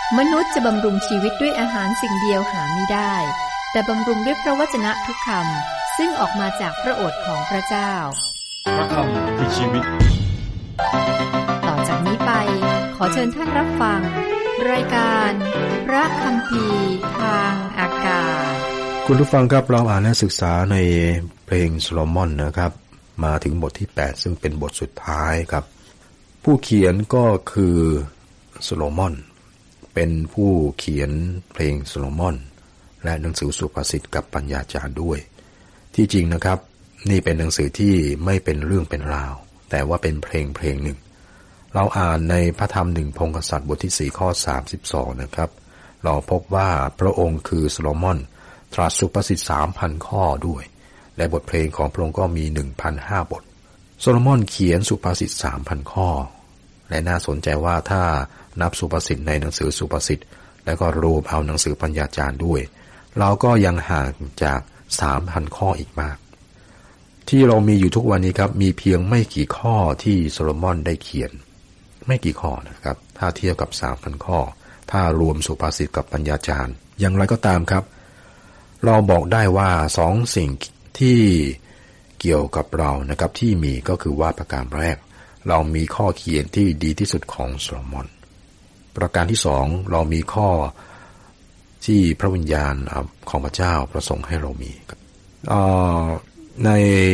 มนุษย์จะบำรุงชีวิตด้วยอาหารสิ่งเดียวหาไม่ได้แต่บำรุงด้วยพระวจนะทุกคำซึ่งออกมาจากพระโอษฐ์ของพระเจ้าพระคำคือชีวิตต่อจากนี้ไปขอเชิญท่านรับฟังรายการพระคัมภีร์ทางอากาศคุณผู้ฟังครับเราอ่านและศึกษาในเพลงโซโลมอนนะครับมาถึงบทที่8ซึ่งเป็นบทสุดท้ายครับผู้เขียนก็คือโซโลมอนเป็นผู้เขียนเพลงโซโลมอนและหนังสือสุภาษิตกับปัญญาจารย์ด้วยที่จริงนะครับนี่เป็นหนังสือที่ไม่เป็นเรื่องเป็นราวแต่ว่าเป็นเพลงหนึ่งเราอ่านในพระธรรม1พงศ์กษัตริย์บทที่4ข้อ32นะครับเราพบว่าพระองค์คือโซโลมอนตรัสสุภาษิต 3,000 ข้อด้วยและบทเพลงของพระองค์ก็มี 1,500 บทโซโลมอนเขียนสุภาษิต 3,000 ข้อและน่าสนใจว่าถ้านับสุภาษิตในหนังสือสุภาษิตแล้วก็รวมเอาหนังสือปัญญาจารย์ด้วยเราก็ยังห่างจาก 3,000 ข้ออีกมากที่เรามีอยู่ทุกวันนี้ครับมีเพียงไม่กี่ข้อที่โซโลมอนได้เขียนไม่กี่ข้อนะครับถ้าเทียบกับ 3,000 ข้อถ้ารวมสุภาษิตกับปัญญาจารย์อย่างไรก็ตามครับเราบอกได้ว่า2สิ่งที่เกี่ยวกับเรานะครับที่มีก็คือว่าประการแรกเรามีข้อเขียนที่ดีที่สุดของโซโลมอนประการที่2เรามีข้อที่พระวิญญาณของพระเจ้าประสงค์ให้เรามีใน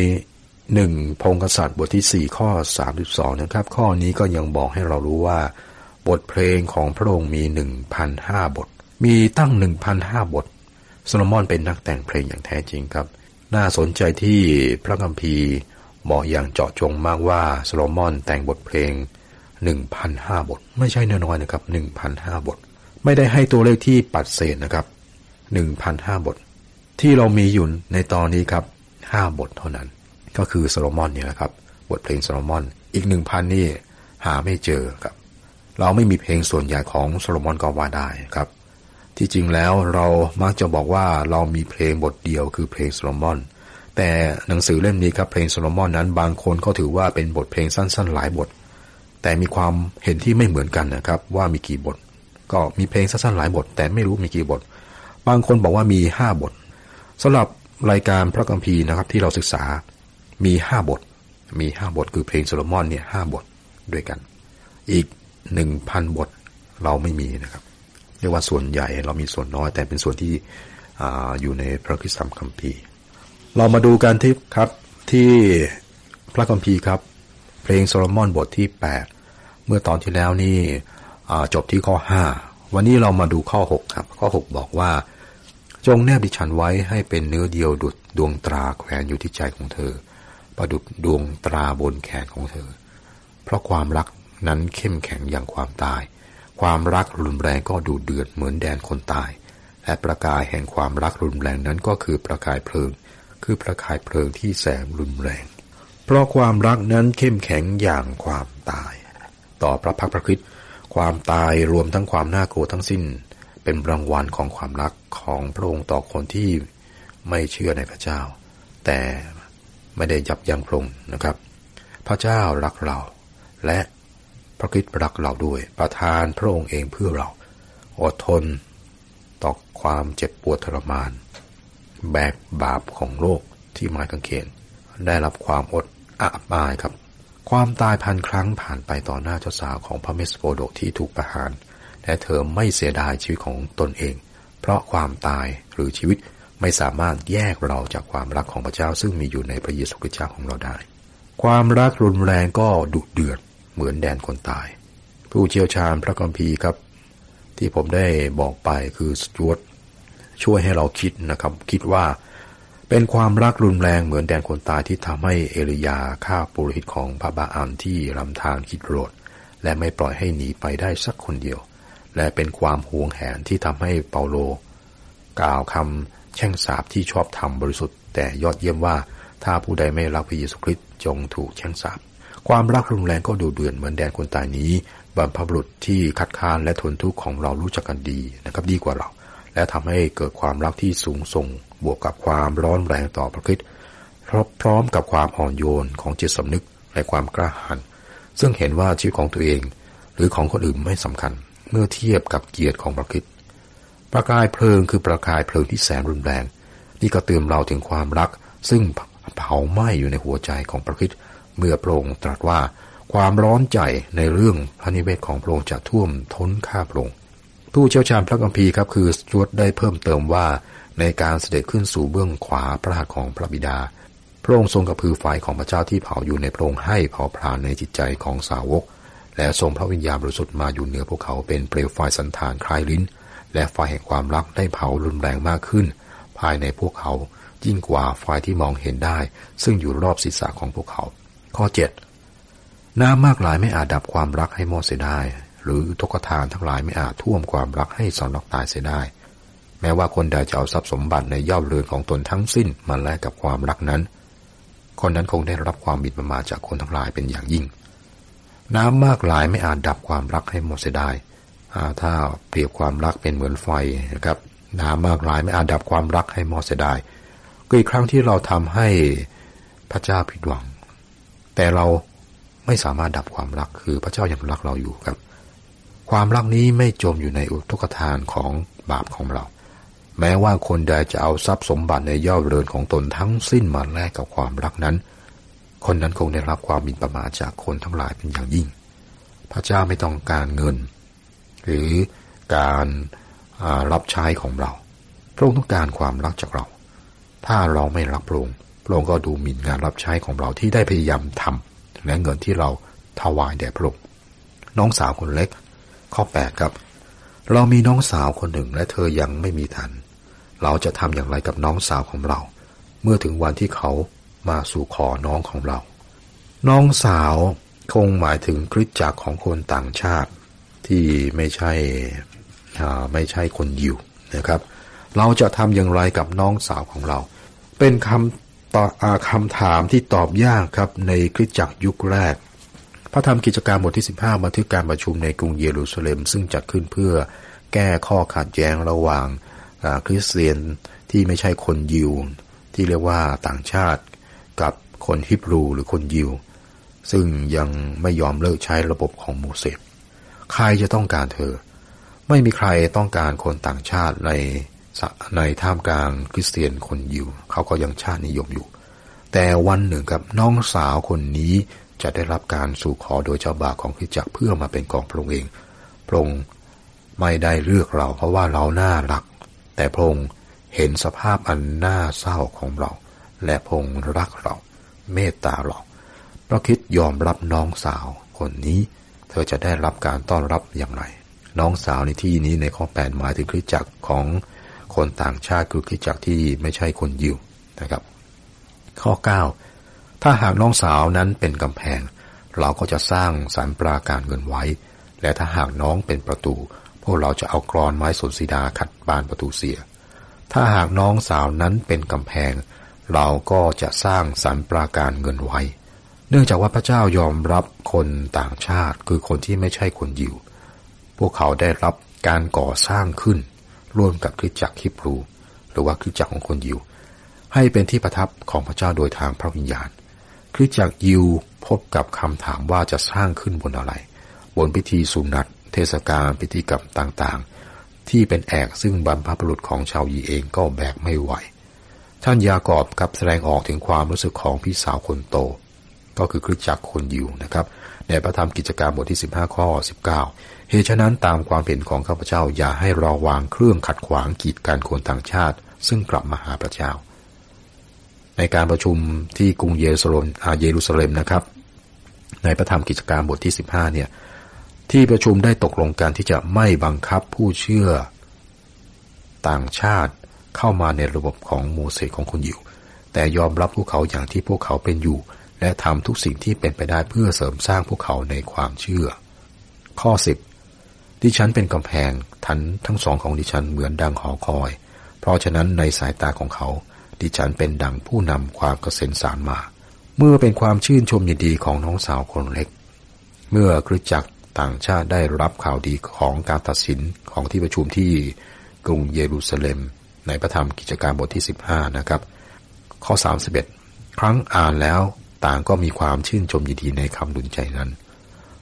1พงศ์กษัตริย์บทที่4ข้อ32นะครับข้อนี้ก็ยังบอกให้เรารู้ว่าบทเพลงของพระองค์มี 1,500 บทมีตั้ง 1,500 บทโซโลมอนเป็นนักแต่งเพลงอย่างแท้จริงครับน่าสนใจที่พระคัมภีร์บอกอย่างเจาะจงมากว่าโซโลมอนแต่งบทเพลง 1,500 บทไม่ใช่น้อยๆนะครับ 1,500 บทไม่ได้ให้ตัวเลขที่ปัดเศษนะครับ 1,500 บทที่เรามีอยู่ในตอนนี้ครับ5 บทเท่านั้นก็คือโซโลมอนเนี่ยนะครับบทเพลงโซโลมอนอีก 1,000 นี่หาไม่เจอครับเราไม่มีเพลงส่วนใหญ่ของโซโลมอนก็ว่าได้ครับที่จริงแล้วเรามักจะบอกว่าเรามีเพลงบทเดียวคือเพลงโซโลมอนแต่หนังสือเล่มนี้ครับเพลงโซโลมอนนั้นบางคนก็ถือว่าเป็นบทเพลงสั้นๆหลายบทแต่มีความเห็นที่ไม่เหมือนกันนะครับว่ามีกี่บทก็มีเพลงสั้นๆหลายบทแต่ไม่รู้มีกี่บทบางคนบอกว่ามี5 บทสำหรับรายการพระคัมภีร์นะครับที่เราศึกษามี5 บทมี5 บทคือเพลงโซโลมอนเนี่ย5 บทด้วยกันอีก 1,000 บทเราไม่มีนะครับเรียกว่าส่วนใหญ่เรามีส่วนน้อยแต่เป็นส่วนที่อยู่ในพระคัมภีร์เรามาดูกันที่ครับที่พระคัมภีร์ครับเพลงโซโลมอนบทที่8เมื่อตอนที่แล้วนี่จบที่ข้อ5วันนี้เรามาดูข้อ6ครับข้อ6บอกว่าจงแนบดิฉันไว้ให้เป็นเนื้อเดียวดุจดวงตราแขวนอยู่ที่ใจของเธอประดุจดวงตราบนแขนของเธอเพราะความรักนั้นเข้มแข็งอย่างความตายความรักรุนแรงก็ดูเดือดเหมือนแดนคนตายและประกายแห่งความรักรุนแรงนั้นก็คือประกายเพลิงคือประกายเพลิงที่แสงรุนแรงเพราะความรักนั้นเข้มแข็งอย่างความตายต่อพระพักพระคริสต์ความตายรวมทั้งความน่ากลัวทั้งสิ้นเป็นรางวัลของความรักของพระองค์ต่อคนที่ไม่เชื่อในพระเจ้าแต่ไม่ได้ยับยั้งพระองค์นะครับพระเจ้ารักเราและพระคริสต์รักเราด้วยประทานพระองค์เองเพื่อเราอดทนต่อความเจ็บปวดทรมานแบกบาปของโลกที่ไม้กางเขนได้รับความอดอับอายครับความตาย 1,000 ครั้งผ่านไปต่อหน้าเจ้าสาวของพระเมสโปโดที่ถูกประหารและเธอไม่เสียดายชีวิตของตนเองเพราะความตายหรือชีวิตไม่สามารถแยกเราจากความรักของพระเจ้าซึ่งมีอยู่ในพระเยซูคริสต์เจ้าของเราได้ความรักรุนแรงก็ดุเดือดเหมือนแดนคนตายผู้เชี่ยวชาญพระคัมภีร์ครับที่ผมได้บอกไปคือสจ๊วตช่วยให้เราคิดนะครับคิดว่าเป็นความรักรุนแรงเหมือนแดนคนตายที่ทำให้เอลียาฆ่าปุโรหิตของพระบาอัลที่ลำธารคิดโรดและไม่ปล่อยให้หนีไปได้สักคนเดียวและเป็นความหวงแหนที่ทำให้เปาโลกล่าวคำแช่งสาปที่ชอบธรรมบริสุทธิ์แต่ยอดเยี่ยมว่าถ้าผู้ใดไม่รักพระเยซูคริสต์จงถูกแช่งสาปความรักรุนแรงก็ดุเดือดเหมือนแดนคนตายนี้บรรพบุรุษที่คัดค้านและทนทุกข์ของเรารู้จักกันดีนะครับดีกว่าเราและทำให้เกิดความรักที่สูงส่งบวกกับความร้อนแรงต่อพระคริสต์พร้อมกับความอ่อนโยนของจิตสำนึกและความกล้าหาญซึ่งเห็นว่าชีวิตของตัวเองหรือของคนอื่นไม่สำคัญเมื่อเทียบกับเกียรติของพระคริสต์ประกายเพลิงคือประกายเพลิงที่แสนรุนแรงนี่ก็เตือนเราถึงความรักซึ่งเผาไหม้อยู่ในหัวใจของพระคริสต์เมื่อพระองค์ตรัสว่าความร้อนใจในเรื่องพระนิเวศของพระองค์จะท่วมท้นข้าพระองค์ผู้เชี่ยวชาญพระคัมภีร์ครับคือสจ๊วตได้เพิ่มเติมว่าในการเสด็จขึ้นสู่เบื้องขวาพระหัตถ์ของพระบิดาพระองค์ทรงกระพือไฟของพระเจ้าที่เผาอยู่ในพระองค์ให้เผาผลาญในจิตใจของสาวกและทรงพระวิญญาณบริสุทธิ์มาอยู่เหนือพวกเขาเป็นเปลวไฟสันฐานคล้ายลิ้นและไฟแห่งความรักได้เผารุนแรงมากขึ้นภายในพวกเขายิ่งกว่าไฟที่มองเห็นได้ซึ่งอยู่รอบศีรษะของพวกเขาข้อ 7 น้ำมากหลายไม่อาจดับความรักให้หมดเสียได้หรืออุทกทานทั้งหลายไม่อาจท่วมความรักให้สำลักตายเสียได้แม้ว่าคนใดจะเอาทรัพย์สมบัติในย่อมเรือนของตนทั้งสิ้นมาแลกกับความรักนั้นคนนั้นคงได้รับความบิดประมาทจากคนทั้งหลายเป็นอย่างยิ่งน้ำมากหลายไม่อาจดับความรักให้หมดเสียได้ถ้าเปรียบความรักเป็นเหมือนไฟนะครับน้ำมากหลายไม่อาจดับความรักให้หมดเสียได้ก็อีกครั้งที่เราทำให้พระเจ้าผิดหวังแต่เราไม่สามารถดับความรักคือพระเจ้ายังรักเราอยู่ครับความรักนี้ไม่จมอยู่ในอุทกทานของบาปของเราแม้ว่าคนใดจะเอาทรัพย์สมบัติในย่อเรือนของตนทั้งสิ้นมาแลกกับความรักนั้นคนนั้นคงได้รับความหมิ่นประมาทจากคนทั้งหลายเป็นอย่างยิ่งพระเจ้าไม่ต้องการเงินหรือการรับใช้ของเราพระองค์ต้องการความรักจากเราถ้าเราไม่รักพระองค์พระองค์ก็ดูหมิ่นงานรับใช้ของเราที่ได้พยายามทำและเงินที่เราถวายแด่พระองค์น้องสาวคนเล็กข้อ 8 ครับเรามีน้องสาวคนหนึ่งและเธอยังไม่มีทันเราจะทำอย่างไรกับน้องสาวของเราเมื่อถึงวันที่เขามาสู่ขอน้องของเราน้องสาวคงหมายถึงคริสตจักรของคนต่างชาติที่ไม่ใช่คนยิวนะครับเราจะทำอย่างไรกับน้องสาวของเราเป็นคำถามที่ตอบยากครับในคริสตจักรยุคแรกพระธรรมกิจการบทที่15บันทึกการประชุมในกรุงเยรูซาเล็มซึ่งจัดขึ้นเพื่อแก้ข้อขัดแย้งระหว่างคริสเตียนที่ไม่ใช่คนยิวที่เรียกว่าต่างชาติกับคนฮิบรูหรือคนยิวซึ่งยังไม่ยอมเลิกใช้ระบบของโมเสสใครจะต้องการเธอไม่มีใครต้องการคนต่างชาติในท่ามกลางคริสเตียนคนยิวเขาก็ยังชาตินิยมอยู่แต่วันหนึ่งกับน้องสาวคนนี้จะได้รับการสู่ขอโดยเจ้าบ่าวของคริสตจักรเพื่อมาเป็นของพระองค์เองพระองค์ไม่ได้เลือกเราเพราะว่าเราน่ารักแต่พระองค์เห็นสภาพอันน่าเศร้าของเราและพระองค์รักเราเมตตาเราพระคริสต์ยอมรับน้องสาวคนนี้เธอจะได้รับการต้อนรับอย่างไรน้องสาวในที่นี้ในข้อ 8หมายถึงคริสตจักรของคนต่างชาติคือคริสตจักรที่ไม่ใช่คนยิวนะครับข้อ 9ถ้าหากน้องสาวนั้นเป็นกำแพงเราก็จะสร้างศาลปราการเงินไว้และถ้าหากน้องเป็นประตูพวกเราจะเอากรอนไม้สนสีดาขัดบานประตูเสียถ้าหากน้องสาวนั้นเป็นกำแพงเราก็จะสร้างศาลปราการเงินไว้เนื่องจากว่าพระเจ้ายอมรับคนต่างชาติคือคนที่ไม่ใช่คนยิวพวกเขาได้รับการก่อสร้างขึ้นร่วมกับคริสตจักรฮิบรูหรือว่าคริสตจักรของคนยิวให้เป็นที่ประทับของพระเจ้าโดยทางพระวิญญาณคริสตจักรยิวพบกับคำถามว่าจะสร้างขึ้นบนอะไรบนพิธีสุนัตเทศกาลพิธีกรรมต่างๆที่เป็นแอกซึ่งบรรพบุรุษของชาวยิวเองก็แบกไม่ไหวท่านยากอบกับแสดงออกถึงความรู้สึกของพี่สาวคนโตก็คือคริสตจักรคนยิวนะครับในพระธรรมกิจการบทที่15ข้อ19เหตุฉะนั้นตามความเห็นของข้าพเจ้าอย่าให้เราวางเครื่องขัดขวางกีดกันคนต่างชาติซึ่งกลับมาหาพระเจ้าในการประชุมที่กรุงเยรูซาเล็มนะครับในพระธรรมกิจการบทที่15เนี่ยที่ประชุมได้ตกลงกันที่จะไม่บังคับผู้เชื่อต่างชาติเข้ามาในระบบของโมเสสของคนยิวแต่ยอมรับพวกเขาอย่างที่พวกเขาเป็นอยู่และทำทุกสิ่งที่เป็นไปได้เพื่อเสริมสร้างพวกเขาในความเชื่อข้อ 10ดิฉันเป็นกำแพงทั้งสองของดิฉันเหมือนดังหอคอยเพราะฉะนั้นในสายตาของเขาดิฉันเป็นดังผู้นำความเกษมสารมาเมื่อเป็นความชื่นชมยินดีของน้องสาวคนเล็กเมื่อคริสตจักรต่างชาติได้รับข่าวดีของการตัดสินของที่ประชุมที่กรุงเยรูซาเล็มในพระธรรมกิจการบทที่15นะครับข้อ 31ครั้งอ่านแล้วต่างก็มีความชื่นชมยินดีในคำหนุนใจนั้น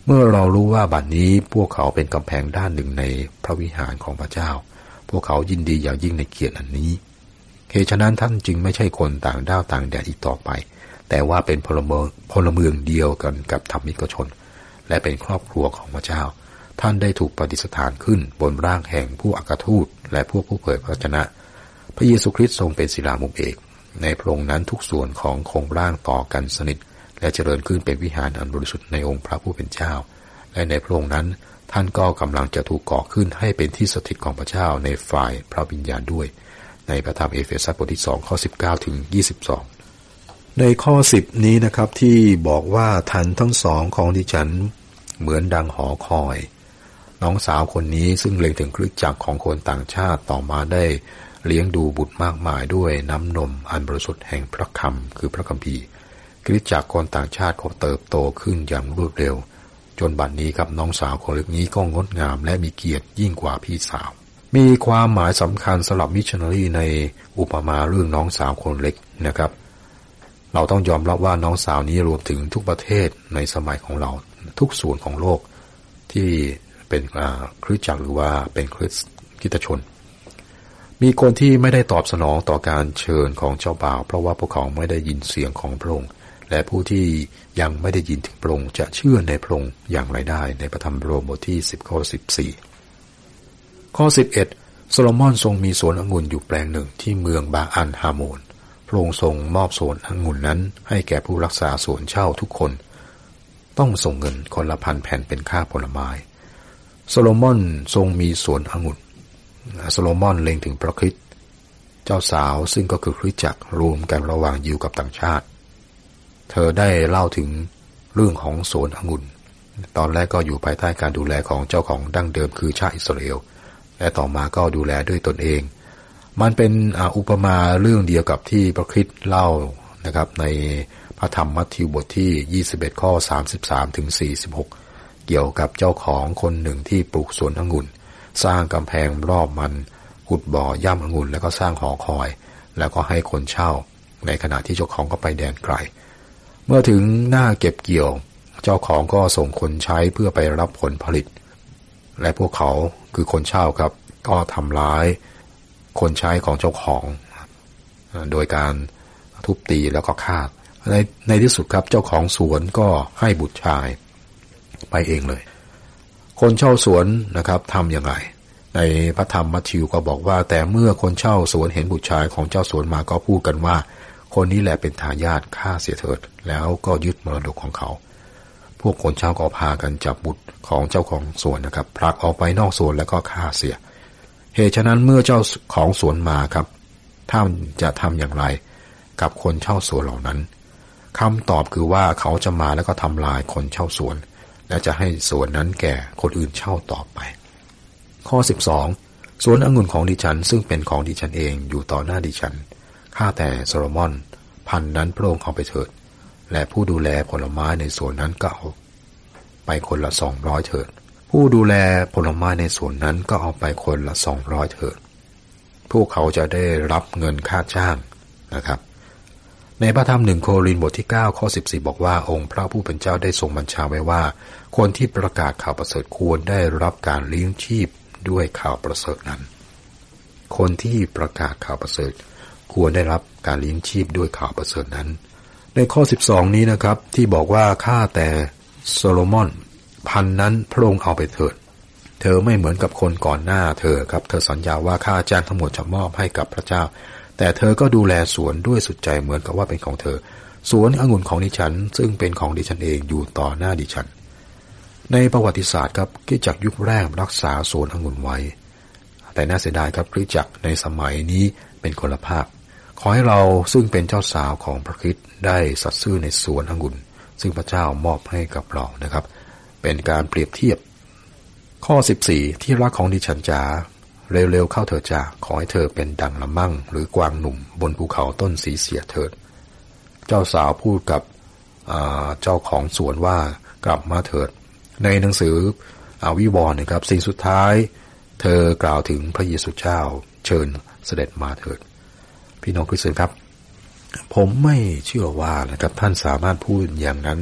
เมื่อเรารู้ว่าบัดนี้พวกเขาเป็นกำแพงด้านหนึ่งในพระวิหารของพระเจ้าพวกเขายินดีอย่างยิ่งในเกียรติอันนี้เหตุฉะนั้นท่านจึงไม่ใช่คนต่างด้าวต่างแดนอีกต่อไปแต่ว่าเป็นพลเมืองเดียวกันกับธรรมิกชนและเป็นครอบครัวของพระเจ้าท่านได้ถูกประดิษฐานขึ้นบนร่างแห่งผู้อัครทูตและพวกผู้เผยพระวจนะพระเยซูคริสต์ทรงเป็นศิลามุมเอกในพระองค์นั้นทุกส่วนของโครงร่างต่อกันสนิทและเจริญขึ้นเป็นวิหารอันบริสุทธิ์ในองค์พระผู้เป็นเจ้าและในพระองค์นั้นท่านก็กำลังจะถูกก่อขึ้นให้เป็นที่สถิตของพระเจ้าในฝ่ายพระวิญญาณด้วยในพระธรรมเอเฟซัสบทที่2ข้อ19ถึง22ในข้อ10นี้นะครับที่บอกว่าท่านทั้งสองของดิฉันเหมือนดังหอคอยน้องสาวคนนี้ซึ่งเล็งถึงคริสตจักรของคนต่างชาติต่อมาได้เลี้ยงดูบุตรมากมายด้วยน้ำนมอันบริสุทธิ์แห่งพระคำคือพระคัมภีร์คริสตจักรคนต่างชาติก็เติบโตขึ้นอย่างรวดเร็วจนบัดนี้ครับน้องสาวคนเล็กนี้ก็งดงามและมีเกียรติยิ่งกว่าพี่สาวมีความหมายสำคัญสำหรับมิชชันนารีในอุปมาเรื่องน้องสาวคนเล็กนะครับเราต้องยอมรับว่าน้องสาวนี้รวมถึงทุกประเทศในสมัยของเราทุกส่วนของโลกที่เป็นคริสตจักรหรือว่าเป็นคริสตชนมีคนที่ไม่ได้ตอบสนองต่อการเชิญของเจ้าบ่าวเพราะว่าพวกเขาไม่ได้ยินเสียงของพระองค์และผู้ที่ยังไม่ได้ยินถึงพระองค์จะเชื่อในพระองค์อย่างไรได้ในพระธรรมโรมบทที่10ข้อ14ข้อ11โซโลมอนทรงมีสวนองุ่นอยู่แปลงหนึ่งที่เมืองบาอันฮาโมนพระองค์ทรงมอบสวนองุ่นนั้นให้แก่ผู้รักษาสวนเช่าทุกคนต้องส่งเงินคนละ1,000 แผ่นเป็นค่าผลไม้โซโลมอนทรงมีสวนองุ่นโซโลมอนเล็งถึงพระคริสต์เจ้าสาวซึ่งก็คือคริสตจักรรวมกันระหว่างยิวกับต่างชาติเธอได้เล่าถึงเรื่องของสวนองุ่นตอนแรกก็อยู่ภายใต้การดูแลของเจ้าของดั้งเดิมคือชาติอิสราเอลและต่อมาก็ดูแลด้วยตนเองมันเป็นอุปมาเรื่องเดียวกับที่พระคริสต์เล่านะครับในพระธรรมมัทธิวบทที่21ข้อ33ถึง46เกี่ยวกับเจ้าของคนหนึ่งที่ปลูกสวนองุ่นสร้างกำแพงรอบมันขุดบ่อย่ำองุ่นแล้วก็สร้างหอคอยแล้วก็ให้คนเช่าในขณะที่เจ้าของก็ไปแดนไกลเมื่อถึงหน้าเก็บเกี่ยวเจ้าของก็ส่งคนใช้เพื่อไปรับผลผลิตและพวกเขาคือคนเช่าครับก็ทำร้ายคนใช้ของเจ้าของโดยการทุบตีแล้วก็ฆ่าในที่สุดครับเจ้าของสวนก็ให้บุตรชายไปเองเลยคนเช่าสวนนะครับทำอย่างไรในพระธรรมมัทธิวก็บอกว่าแต่เมื่อคนเช่าสวนเห็นบุตรชายของเจ้าสวนมาก็พูดกันว่าคนนี้แหละเป็นทายาทฆ่าเสียเถิดแล้วก็ยึดมรดกของเขาพวกคนเช่าก็พากันจับบุตรของเจ้าของสวนนะครับผลักออกไปนอกสวนแล้วก็ฆ่าเสียเหตุฉะนั้นเมื่อเจ้าของสวนมาครับท่านจะทำอย่างไรกับคนเช่าสวนเหล่านั้นคำตอบคือว่าเขาจะมาแล้วก็ทำลายคนเช่าสวนและจะให้สวนนั้นแก่คนอื่นเช่าต่อไปข้อ12สวนองุ่นของดิฉันซึ่งเป็นของดิฉันเองอยู่ต่อหน้าดิฉันข้าแต่โซโลมอนพันนั้นพระองค์เอาไปเถิดและผู้ดูแลผลไม้ในสวนนั้นก็เอาไปคนละ200เถิดผู้ดูแลผลไม้ในสวนนั้นก็เอาไปคนละ200เถิดพวกเขาจะได้รับเงินค่าจ้างนะครับในพระธรรม1โครินธ์บทที่9ข้อ14บอกว่าองค์พระผู้เป็นเจ้าได้ทรงบัญชาไว้ว่าคนที่ประกาศข่าวประเสริฐควรได้รับการเลี้ยงชีพด้วยข่าวประเสริฐนั้นคนที่ประกาศข่าวประเสริฐควรได้รับการเลี้ยงชีพด้วยข่าวประเสริฐนั้นในข้อ12นี้นะครับที่บอกว่าข้าแต่โซโลมอนพันนั้นพระองค์เอาไปเถิดเธอไม่เหมือนกับคนก่อนหน้าเธอครับเธอสัญญาว่าค่าจ้างทั้งหมดจะมอบให้กับพระเจ้าแต่เธอก็ดูแลสวนด้วยสุดใจเหมือนกับว่าเป็นของเธอสวนองุ่นของดิฉันซึ่งเป็นของดิฉันเองอยู่ต่อหน้าดิฉันในประวัติศาสตร์ครับคริสตจักรยุคแรกรักษาสวนองุ่นไว้แต่น่าเสียดายครับคริสตจักรในสมัยนี้เป็นคนละภาพขอให้เราซึ่งเป็นเจ้าสาวของพระคริสต์ได้สัตย์ซื่อในสวนองุ่นซึ่งพระเจ้ามอบให้กับเรานะครับเป็นการเปรียบเทียบข้อ14ที่รักของดิฉันจ๋าเร็วๆเข้าเถิดจ้าขอให้เธอเป็นดังละมั่งหรือกวางหนุ่มบนภูเขาต้นสีเสียเถิดเจ้าสาวพูดกับเจ้าของสวนว่ากลับมาเถิดในหนังสือวิวรณ์นะครับสิ่งสุดท้ายเธอกล่าวถึงพระเยซูเจ้าเชิญเสด็จมาเถิดพี่น้องคริสเตียนครับผมไม่เชื่อว่านะครับท่านสามารถพูดอย่างนั้น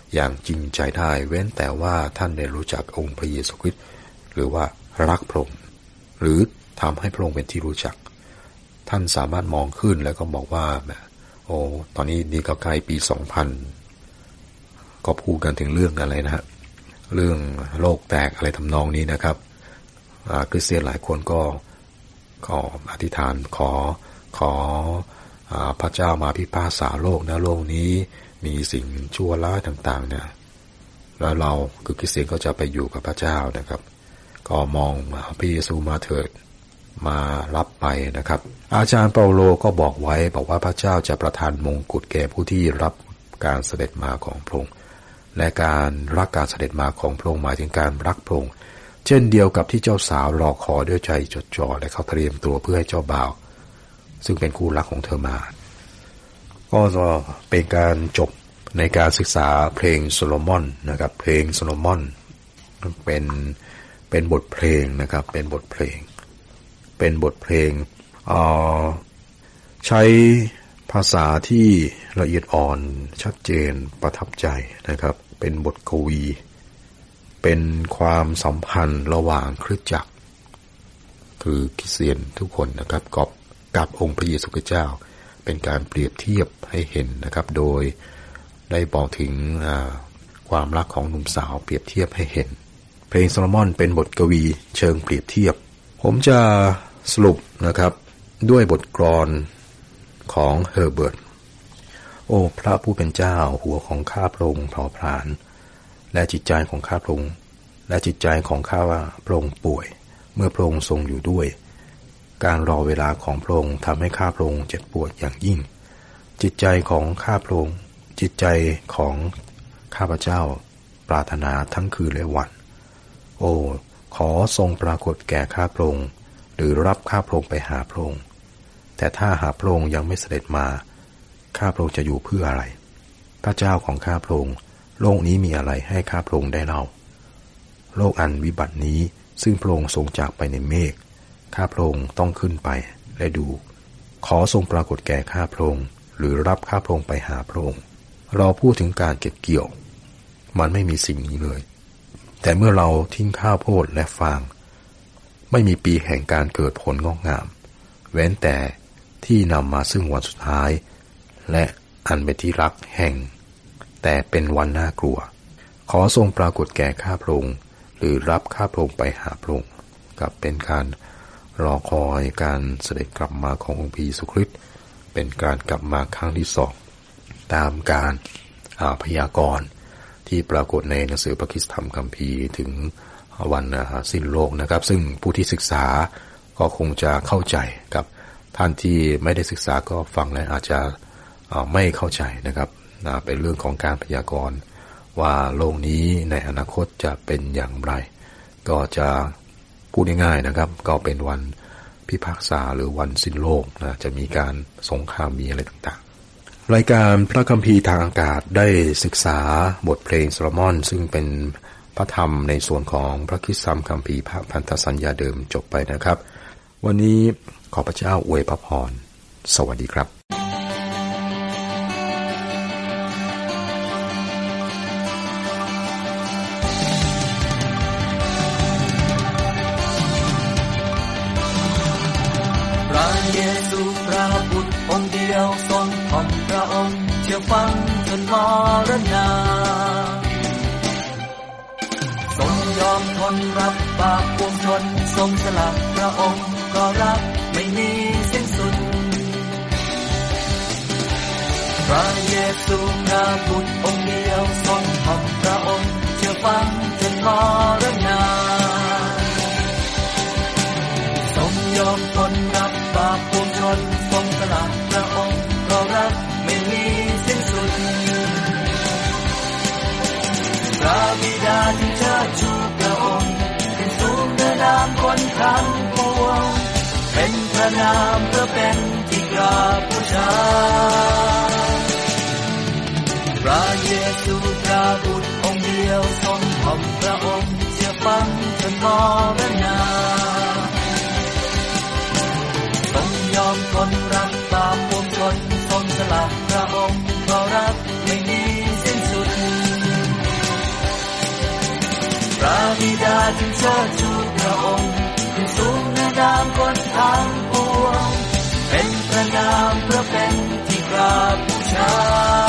อย่างจริงใจได้เว้นแต่ว่าท่านได้รู้จักองค์พระเยซูคริสต์หรือว่ารักพระองค์หรือทำให้พระองค์เป็นที่รู้จักท่านสามารถมองขึ้นแล้วก็บอกว่าโอ้ตอนนี้นี่ก็ใกล้ปี 2000ก็พูดกันถึงเรื่องอะไรนะฮะเรื่องโลกแตกอะไรทำนองนี้นะครับคริสเตียนหลายคนก็อธิษฐานขอพระเจ้ามาพิพากษาโลกนะโลกนี้มีสิ่งชั่วร้ายต่างๆเนี่ยแล้วเราคือคริสเตียนก็จะไปอยู่กับพระเจ้านะครับก็มองพระเยซูมาเถิดมารับไปนะครับอาจารย์เปาโลก็บอกไว้บอกว่าพระเจ้าจะประทานมงกุฎแก่ผู้ที่รับการเสด็จมาของพระองค์และการรักการเสด็จมาของพระองค์หมายถึงการรักพระองค์เช่นเดียวกับที่เจ้าสาวรอคอยด้วยใจจดจ่อและเขาเตรียมตัวเพื่อให้เจ้าบ่าวซึ่งเป็นคู่รักของเธอมาก็จะเป็นการจบในการศึกษาเพลงโซโลมอนนะครับเพลงโซโลมอนเป็นบทเพลงนะครับเป็นบทเพลงใช้ภาษาที่ละเอียดอ่อนชัดเจนประทับใจนะครับเป็นบทกวีเป็นความสัมพันธ์ระหว่างคริสตจักรคือคริสเตียนทุกคนนะครับกับองค์พระเยซูคริสต์เจ้าเป็นการเปรียบเทียบให้เห็นนะครับโดยได้บอกถึงความรักของหนุ่มสาวเปรียบเทียบให้เห็นเพลงโซโลมอนเป็นบทกวีเชิงเปรียบเทียบผมจะสรุปนะครับด้วยบทกลอนของเฮอร์เบิร์ตโอ้พระผู้เป็นเจ้าหัวของข้าพระองค์เผาผลาญและจิตใจของข้าพระองค์และจิตใจของข้าพระองค์ป่วยเมื่อพระองค์ทรงอยู่ด้วยการรอเวลาของพระองค์ทำให้ข้าพระองค์เจ็บปวดอย่างยิ่งจิตใจของข้าพระองค์จิตใจของข้าพเจ้าปรารถนาทั้งคืนและวันโอ้ขอทรงปรากฏแก่ข้าพระองค์หรือรับข้าพระองค์ไปหาพระองค์แต่ถ้าหากพระองค์ยังไม่เสด็จมาข้าพระองค์จะอยู่เพื่ออะไรพระเจ้าของข้าพระองค์โลกนี้มีอะไรให้ข้าพระองค์ได้เล่าโลกอันวิบัตินี้ซึ่งพระองค์ทรงจากไปในเมฆข้าพระองค์ต้องขึ้นไปและดูขอทรงปรากฏแก่ข้าพระองค์หรือรับข้าพระองค์ไปหาพระองค์เราพูดถึงการเก็บเกี่ยวมันไม่มีสิ่งนี้เลยแต่เมื่อเราทิ้งข้าวโพดและฟางไม่มีปีแห่งการเกิดผลงอกงามเว้นแต่ที่นำมาซึ่งวันสุดท้ายและอันเป็นที่รักแห่งแต่เป็นวันน่ากลัวขอทรงปรากฏแก่ข้าพระองค์หรือรับข้าพระองค์ไปหาพระองค์กับเป็นการรอคอยการเสด็จกลับมาขององค์พระเยซูคริสต์เป็นการกลับมาครั้งที่สองตามการพยากรณ์ที่ปรากฏในหนังสือพระคริสตธรรมคัมภีร์ถึงวันสิ้นโลกนะครับซึ่งผู้ที่ศึกษาก็คงจะเข้าใจกับท่านที่ไม่ได้ศึกษาก็ฟังและอาจจะไม่เข้าใจนะครับเป็นเรื่องของการพยากรณ์ว่าโลกนี้ในอนาคตจะเป็นอย่างไรก็จะพูดง่ายๆนะครับก็เป็นวันพิพากษาหรือวันสิ้นโลกนะจะมีการสงครามมีอะไรต่างๆรายการพระคัมภีร์ทางอากาศได้ศึกษาบทเพลงโซโลมอนซึ่งเป็นพระธรรมในส่วนของพระคริสตธรรมคัมภีร์พันธสัญญาเดิมจบไปนะครับวันนี้ขอพระเจ้าอวยพระพรสวัสดีครับพระเยซูพระบุตรองค์เดียวทรงถ่อมพระองค์เชื่อฟังจนมรณาทรงยอมทนรับบาปปวงชนทรงสละพระองค์ก็รักไม่มีสิ้นสุดพระเยซูพระบุตรองค์เดียวทรงถ่อมพระองค์เชื่อฟังจนมรณาทรงยอมทนรับบาปปวงชนทรงสละพระองค์ก็รักไม่มีสิ้นสุดพระบิดาที่เชิดชูพระองค์เป็นสูงเหนือนามคนทั้งปวงเป็นพระนามเพื่อเป็นที่กราบบูชาพระเยซูพระบุตรองค์เดียวทรงถ่อมพระองค์เชื่อฟังจนมรณาทรงยอมทนรับบาปปวงชนทรงสละพระองค์เพราะรักไม่มีสิ้นสุดจึงเชิดชูพระองค์ขึ้นสูงเหนือนามคนทั้งปวงเป็นพระนามเพื่อเป็นที่กราบบูชา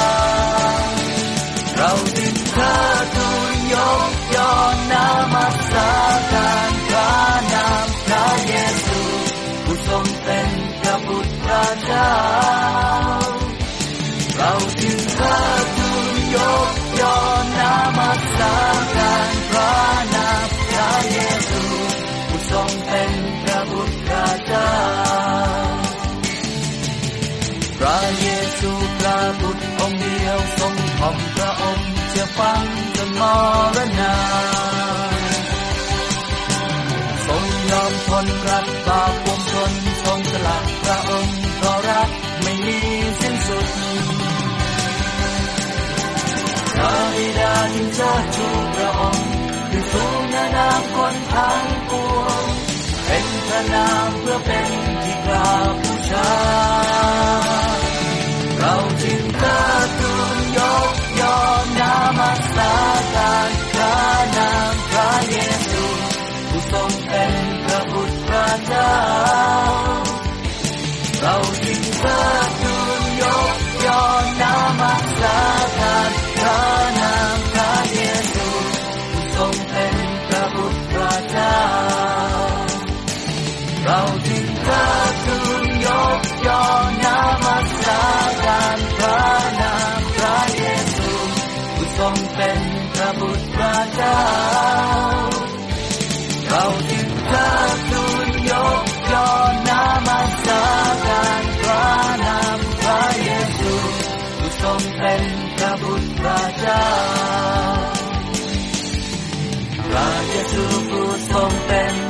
เราจึงเทิดทูนยกย่องนามัสการพระนามพระเยซูผู้ทรงเป็นพระบุตรพระเจ้าเราจึงเทิดทูนยกย่องนามัสการพระนามพระเยซูผู้ทรงเป็นพระบุตรพระเจ้าพระเยซูพระบุตรองค์เดียวทรงถ่อมพระองค์เชื่อฟังจนมรณาทรงยอมทนรับบาปปวงชนทรงสละพระองค์เพราะรักไม่มีสิ้นสุดพระบิดาจึงเชิดชูพระองค์ขึ้นสูงเหนือนามคนทั้งปวงเป็นพระนามเพื่อเป็นที่กราบบูชาเราจึงเทิดทูนยกย่องนามัสการพระนามพระเยซูผู้ทรงเป็นพระบุตรพระเจ้าเราจึงเทิดทูนยกย่องนามัสการพระนามพระเยซูผู้ทรงเป็นพระบุตรพระเจ้าเราจึงเทิดทูนยกย่องนามัสการพระนามพระเยซูผู้ทรงเป็นพระบุตรพระเจ้าเราจึงเทิดทูนยกย่องนามัสการพระนามพระเยซูผู้ทรงเป็นพระบุตรพระเจ้าพระเยซูผู้ทรงเป็น